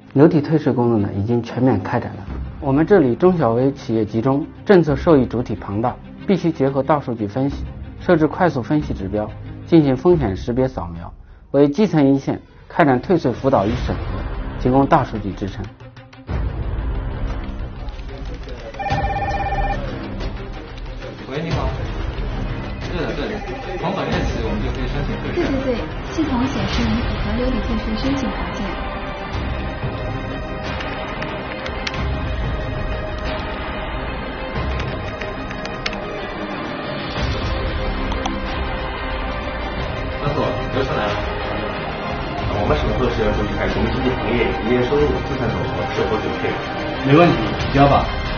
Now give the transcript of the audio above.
流体退税功能呢已经全面开展了。我们这里中小微企业集中，政策受益主体庞大，必须结合大数据分析，设置快速分析指标，进行风险识别扫描，为基层一线开展退税辅导与审核提供大数据支撑。 喂，你好。对的，从本月起我们就可以申请退税。 对，系统显示你符合流体退税申请条件。 没错，流程来了。我们审核时要注意看农经济行业营业收入资产总额是否准确。 没问题，提交吧。